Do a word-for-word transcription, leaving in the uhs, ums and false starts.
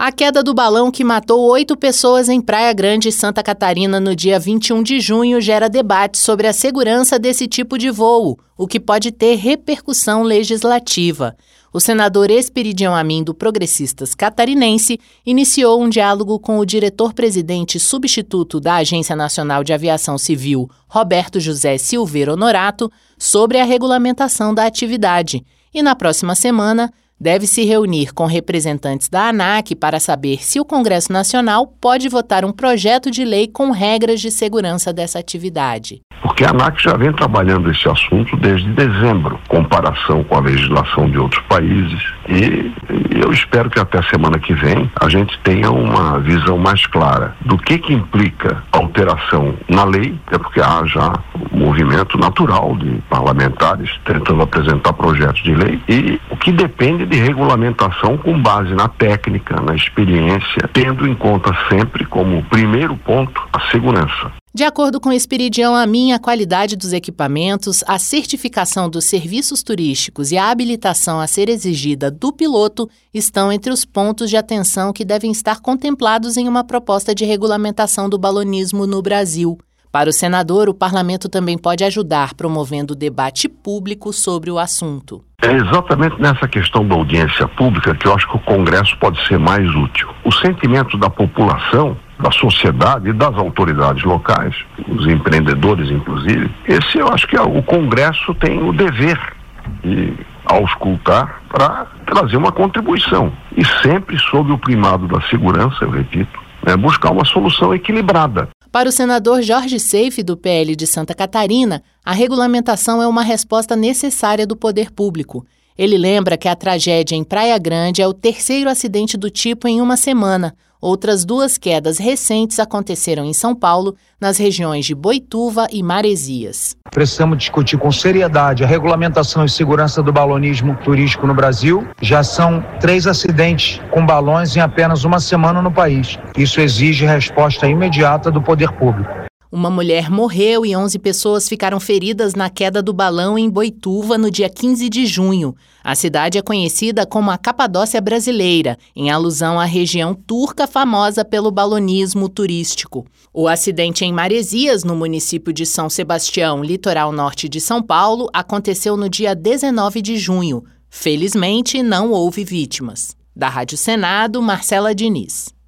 A queda do balão que matou oito pessoas em Praia Grande, Santa Catarina, no dia vinte e um de junho, gera debate sobre a segurança desse tipo de voo, o que pode ter repercussão legislativa. O senador Esperidião Amin, do Progressistas Catarinense, iniciou um diálogo com o diretor-presidente substituto da Agência Nacional de Aviação Civil, Roberto José Silveira Honorato, sobre a regulamentação da atividade. E na próxima semana, deve se reunir com representantes da ANAC para saber se o Congresso Nacional pode votar um projeto de lei com regras de segurança dessa atividade. Porque a ANAC já vem trabalhando esse assunto desde dezembro, comparação com a legislação de outros países, e eu espero que até a semana que vem a gente tenha uma visão mais clara do que que implica a alteração na lei, é porque há já um movimento natural de parlamentares tentando apresentar projetos de lei, e o que depende de regulamentação com base na técnica, na experiência, tendo em conta sempre como primeiro ponto a segurança. De acordo com Esperidião Amin, a qualidade dos equipamentos, a certificação dos serviços turísticos e a habilitação a ser exigida do piloto estão entre os pontos de atenção que devem estar contemplados em uma proposta de regulamentação do balonismo no Brasil. Para o senador, o parlamento também pode ajudar promovendo debate público sobre o assunto. É exatamente nessa questão da audiência pública que eu acho que o Congresso pode ser mais útil. O sentimento da população, da sociedade e das autoridades locais, os empreendedores inclusive, esse eu acho que o Congresso tem o dever de auscultar para trazer uma contribuição. E sempre sob o primado da segurança, eu repito, né, buscar uma solução equilibrada. Para o senador Jorge Seife, do P L de Santa Catarina, a regulamentação é uma resposta necessária do poder público. Ele lembra que a tragédia em Praia Grande é o terceiro acidente do tipo em uma semana. Outras duas quedas recentes aconteceram em São Paulo, nas regiões de Boituva e Maresias. Precisamos discutir com seriedade a regulamentação e segurança do balonismo turístico no Brasil. Já são três acidentes com balões em apenas uma semana no país. Isso exige resposta imediata do poder público. Uma mulher morreu e onze pessoas ficaram feridas na queda do balão em Boituva no dia quinze de junho. A cidade é conhecida como a Capadócia Brasileira, em alusão à região turca famosa pelo balonismo turístico. O acidente em Maresias, no município de São Sebastião, litoral norte de São Paulo, aconteceu no dia dezenove de junho. Felizmente, não houve vítimas. Da Rádio Senado, Marcela Diniz.